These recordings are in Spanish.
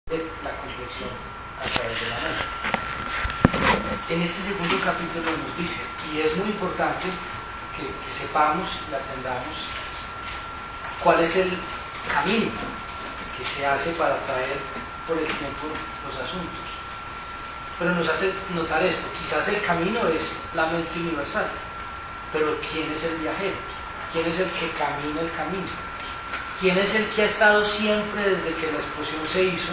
la complexión a través de la mente. En este segundo capítulo nos dice, y es muy importante que sepamos y atendamos cuál es el camino que se hace para traer por el tiempo los asuntos. Pero nos hace notar esto, quizás el camino es la mente universal, pero ¿quién es el viajero? ¿Quién es el que camina el camino? ¿Quién es el que ha estado siempre desde que la explosión se hizo,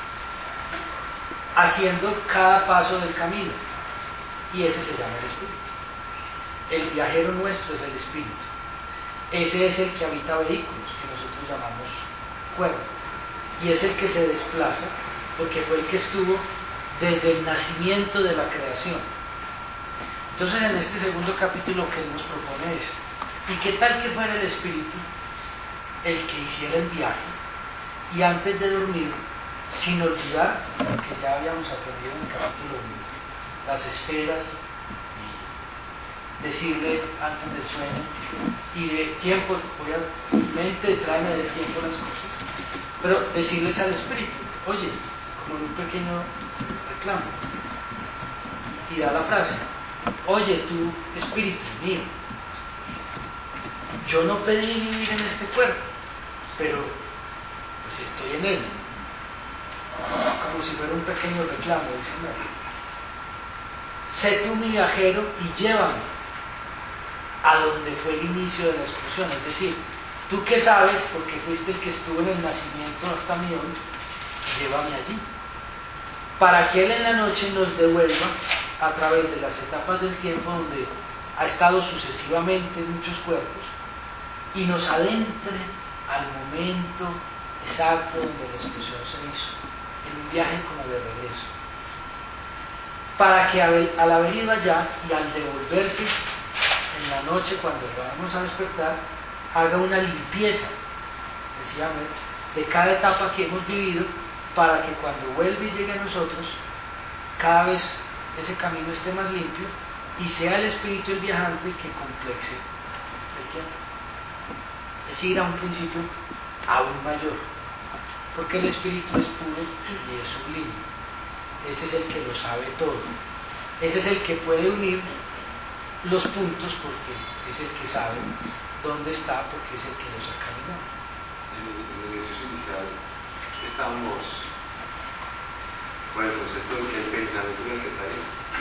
haciendo cada paso del camino? Y ese se llama el Espíritu. El viajero nuestro es el Espíritu. Ese es el que habita vehículos, que nosotros llamamos cuerpo. Y es el que se desplaza, porque fue el que estuvo desde el nacimiento de la creación. Entonces, en este segundo capítulo, que él nos propone es, ¿y qué tal que fuera el Espíritu el que hiciera el viaje? Y antes de dormir, sin olvidar lo que ya habíamos aprendido en el capítulo 1, las esferas, decirle antes del sueño, y de tiempo, voy a mente, tráeme del tiempo las cosas, pero decirles al Espíritu, oye, como en un pequeño reclamo, y da la frase, oye, tú, Espíritu mío, yo no pedí vivir en este cuerpo, pero pues estoy en él, como si fuera un pequeño reclamo, dice Mary. Sé tú mi viajero y llévame a donde fue el inicio de la explosión, es decir, tú que sabes, porque fuiste el que estuvo en el nacimiento hasta mi hoy, llévame allí, para que él en la noche nos devuelva a través de las etapas del tiempo donde ha estado sucesivamente en muchos cuerpos y nos adentre al momento exacto donde la explosión se hizo, en un viaje como de regreso, para que al haber ido allá y al devolverse en la noche cuando vamos a despertar, haga una limpieza, decía Mer, de cada etapa que hemos vivido, para que cuando vuelva y llegue a nosotros, cada vez ese camino esté más limpio y sea el espíritu el viajante que complexe el tiempo. Es ir a un principio aún mayor, porque el espíritu es puro y es sublime. Ese es el que lo sabe todo, ese es el que puede unir los puntos, porque es el que sabe dónde está, porque es el que los ha caminado. En el ejercicio inicial estamos con el concepto de que el pensamiento es el que está ahí.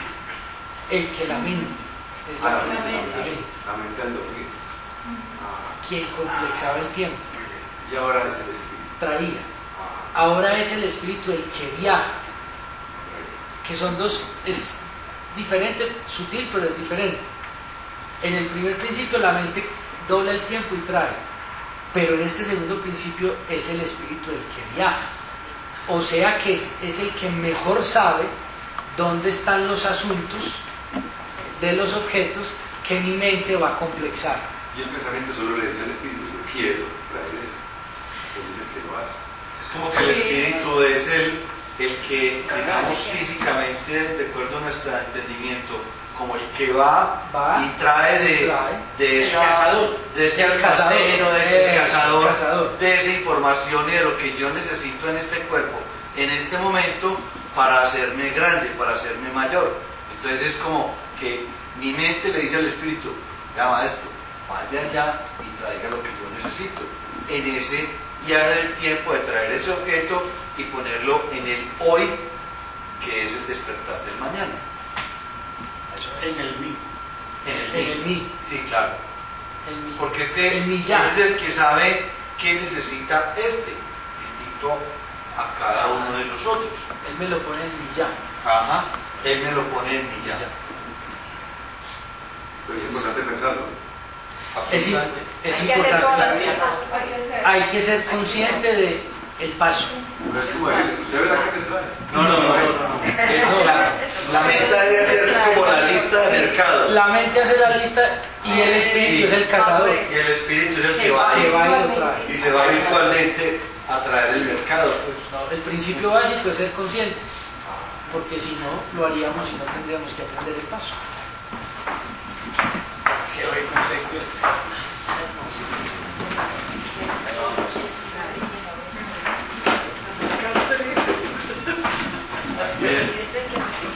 El que la mente es la mente al dormir. Quien complexaba el tiempo. Y ahora es el espíritu. Traía. Ahora es el espíritu el que viaja. Que son dos, es diferente, sutil, pero es diferente. En el primer principio la mente dobla el tiempo y trae, pero en este segundo principio es el espíritu el que viaja, o sea que es el que mejor sabe dónde están los asuntos de los objetos que mi mente va a complexar. Y el pensamiento solo le dice al espíritu, yo quiero traer eso, él es el que lo hace. Es como que el espíritu es el que, digamos, físicamente, de acuerdo a nuestro entendimiento, como el que va y trae de ese almaceno, de ese cazador, de esa información y de lo que yo necesito en este cuerpo, en este momento, para hacerme grande, para hacerme mayor. Entonces es como que mi mente le dice al espíritu, ya maestro, vaya allá y traiga lo que yo necesito. En ese ya del tiempo de traer ese objeto y ponerlo en el hoy, que es el despertar del mañana. Eso es. En el mí. En el mí. Sí, claro. El mí. Porque es el que sabe qué necesita distinto a cada uno de nosotros. Él me lo pone en mi ya. Ajá, él me lo pone en mi ya. Pero es importante pensarlo. Es importante. Hay que ser consciente del paso. No es como decir, ¿usted ve la que te trae? No. La mente debe ser como la lista de mercado. La mente hace la lista y el espíritu es el cazador. Y el espíritu es el que va y lo trae. Y se va virtualmente a traer el mercado. No, el principio básico es ser conscientes, porque si no, lo haríamos y no tendríamos que aprender el paso. Qué buen concepto. Yes.